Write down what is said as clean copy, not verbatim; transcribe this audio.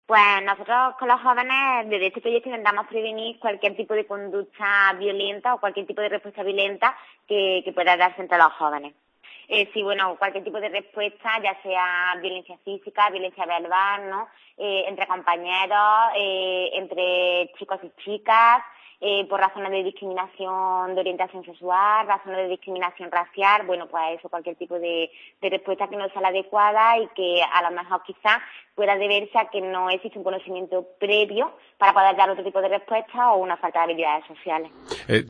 Pues nosotros con los jóvenes desde este proyecto intentamos prevenir cualquier tipo de conducta violenta o cualquier tipo de respuesta violenta que pueda darse entre los jóvenes. Sí, bueno, cualquier tipo de respuesta, ya sea violencia física, violencia verbal, ¿no? Entre compañeros, entre chicos y chicas, por razones de discriminación de orientación sexual, razones de discriminación racial, bueno, pues eso, cualquier tipo de respuesta que no sea la adecuada y que a lo mejor quizás pueda deberse a que no existe un conocimiento previo para poder dar otro tipo de respuesta o una falta de habilidades sociales.